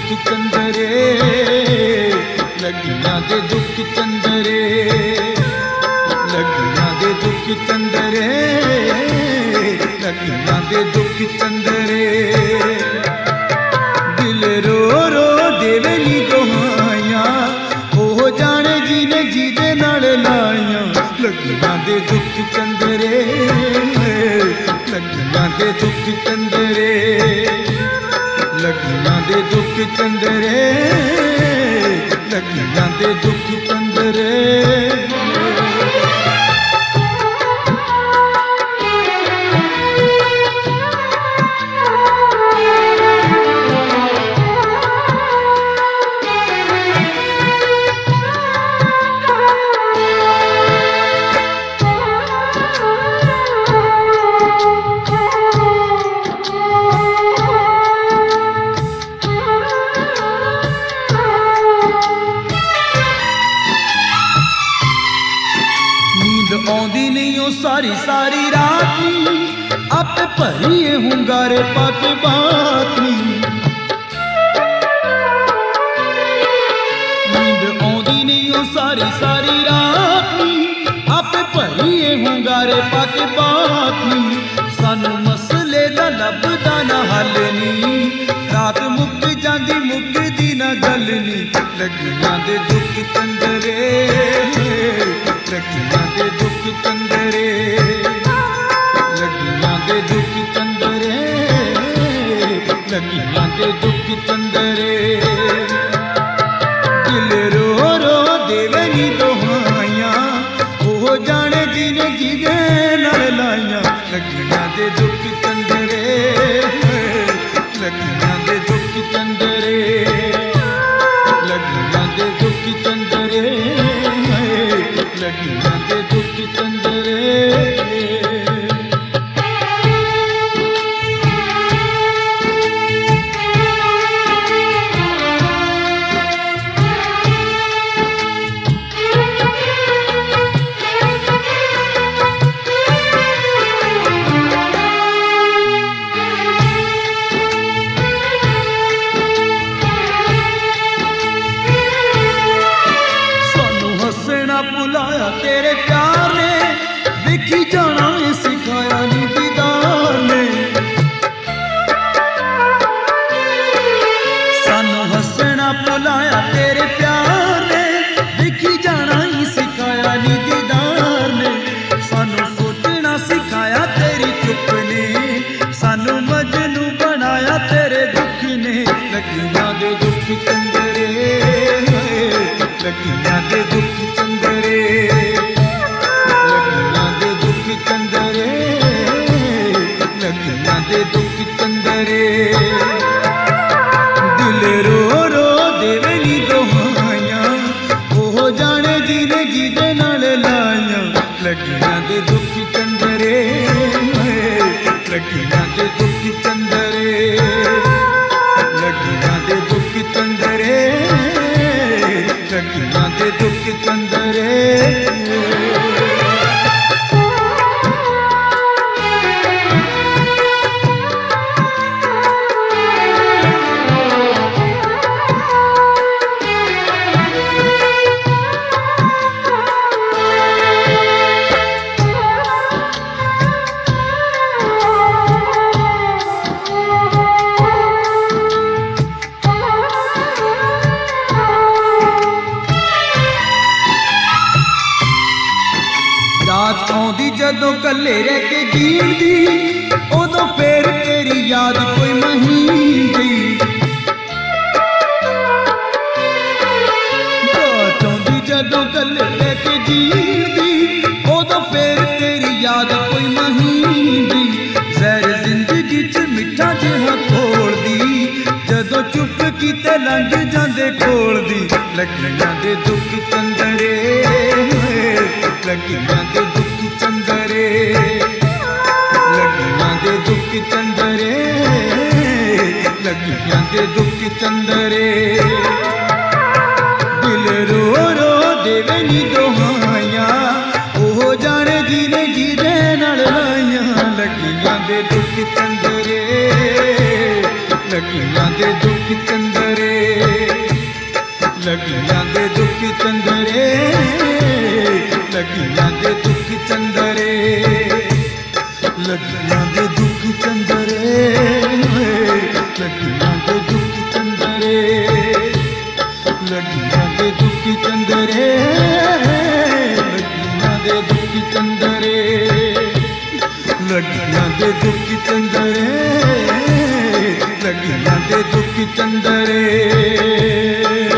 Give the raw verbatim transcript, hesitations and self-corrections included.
दुख चंदरे, लगियां दे दुख चंदरे, लगियां दे दुख चंदरे, लगियां दे दुख चंदरे। दिल रो रो देवे नी दुहाइयां, ओह जाने जीने जीदे नाल लाइयां। लगियां दे दुख चंदरे, लगियां दे दुख चंदरे, लगियां दे दुख चंदरे, लगियां दे दुख चंदरे। आउंदी नहीं ओ सारी सारी रात नी, आपे भरीए हुंगारे पाके बात नी। नींद आउंदी नहीं ओ सारी सारी रात नी, आपे भरीए हुंगारे पाके बात नी। सानू मसले दा लभदा ना हल नी, रात मुक जांदी मुकदी ना गल नी। लगियां दे दुख चंदरे, लगियां दे दुख चंदरे, लगियां दे दुख चंदरे, लगियां दे दुख चंदरे। दिल रो रो देवे नी दुहाइयां, ओह जाने जीने जीदे नाल लाइयां। लगियां दे दुख चंदरे, लगियां दे दुख चंदरे, लगियां दे दुख चंदरे, लगियां दे दुख चंदरे। भुलाया तेरे प्यार ने, देखी जाना ये सिखाया नी दीदार ने। सानू हसना भुलाया तेरे प्यार ने, देखी जाना ही सिखाया नी दीदार ने। सानू सोचना सिखाया तेरी चुप ने, सानू मजनू बनाया तेरे दुख ने। लगियां दे दुख चंदरे, लगियां दे दुख चंदरे, लगियां दे दुख चंदरे, लगियां दे दुख चंदरे। दिल रो रो देवे नी दुहाइयां, ओह जाने जीने जीदे नाल लाइयां। लगियां दे दुख चंदरे, लगियां दे दुख चंदरे, लगियां दे दुख चंदरे, लगियां दे दुख चंदरे। रात आउंदी जदों कल्ले रह के जींदी, उदों फेर तेरी याद कोई महींदी। रात आउंदी जदों कल्ले रह के जींदी, उदों फेर तेरी याद कोई महींदी। जहर जिंदगी च मिठा जिहा घोलदी, जदों चुप कीते लंघ जांदे कोल दी। लगियां दे दुख चंदरे, लगियां दे दुख चंदरे, लगियां दे दुख चंदरे, लगियां दे दुख चंदरे। दिल रो रो देवे नी दुहाइयां, ओह जाने जीने जीदे नाल लाइयां। लगियां दे दुख चंदरे, लगियां दे दुख चंदरे, ਲੱਗੀਆਂ ਦੇ ਦੁੱਖ ਚੰਦਰੇ, ਲੱਗੀਆਂ ਦੇ ਦੁੱਖ ਚੰਦਰੇ, ਲੱਗੀਆਂ ਦੇ ਦੁੱਖ ਚੰਦਰੇ, ਲੱਗੀਆਂ ਦੇ ਦੁੱਖ ਚੰਦਰੇ, ਲੱਗੀਆਂ ਦੇ ਦੁੱਖ ਚੰਦਰੇ, ਲੱਗੀਆਂ ਦੇ ਦੁੱਖ ਚੰਦਰੇ, ਲੱਗੀਆਂ ਦੇ ਦੁੱਖ ਚੰਦਰੇ, ਲੱਗੀਆਂ ਦੇ ਦੁੱਖ ਚੰਦਰੇ।